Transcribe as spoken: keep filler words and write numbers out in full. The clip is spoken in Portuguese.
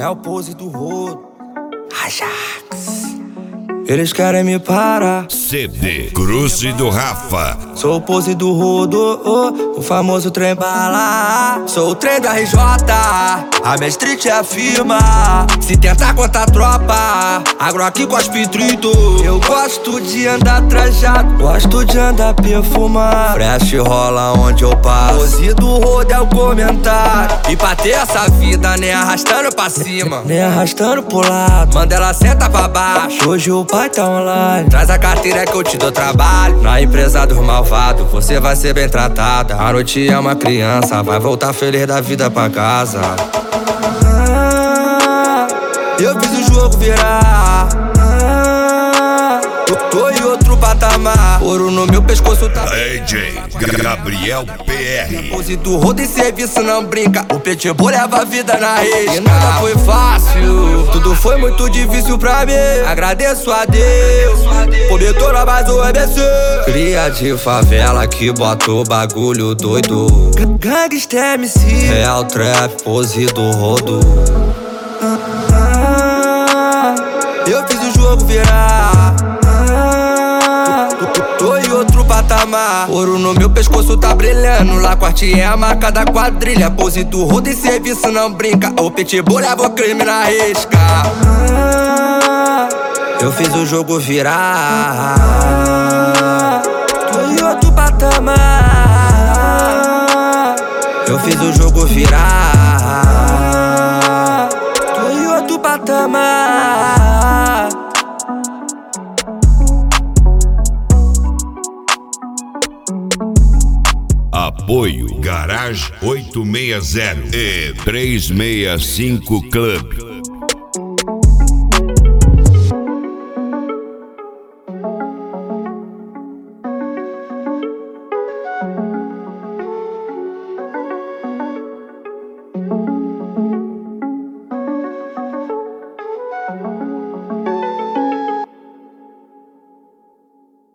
É o pose do rodo. Ajax. Eles querem me parar. C D Cruze do Rafa. Sou o pose do rodo, oh, o famoso trem bala. Sou o trem do R J, a minha street afirma. Se tentar contar a tropa, agro aqui cospe trito. Eu gosto de andar trajado, gosto de andar perfumado. Fresh rola onde eu passo. Pose do rodo é o comentário. E pra ter essa vida, nem arrastando pra cima, nem arrastando pro lado. Mandela senta pra baixo, hoje o pai tá online. Traz a carteira que eu te dou trabalho. Na empresa dos malvados, você vai ser bem tratada. A noite é uma criança, vai voltar feliz da vida pra casa. Ah, eu fiz o jogo virar. Ah, tô, tô em outro patamar. Ouro no meu pescoço tá. D J Gabriel P R. Pose do rodo em serviço não brinca. O Pitbull leva a vida na risca. E nada foi fácil, tudo foi muito difícil pra mim. Agradeço a Deus por me tornar mais um M C. Cria de favela que bota o bagulho doido. Gangsta M C, real trap, pose do rodo. Ah, eu fiz o jogo virar. Ah, tô em outro patamar. Ouro no meu pescoço tá brilhando. La Corte é a marca da quadrilha. Pose do rodo em serviço não brinca. O Pitbull leva o crime na risca. Ah, eu fiz o jogo virar. Tô em outro patamar. Eu fiz o jogo virar. Tô em outro patamar. Apoio Garage oitocentos e sessenta e trezentos e sessenta e cinco Club.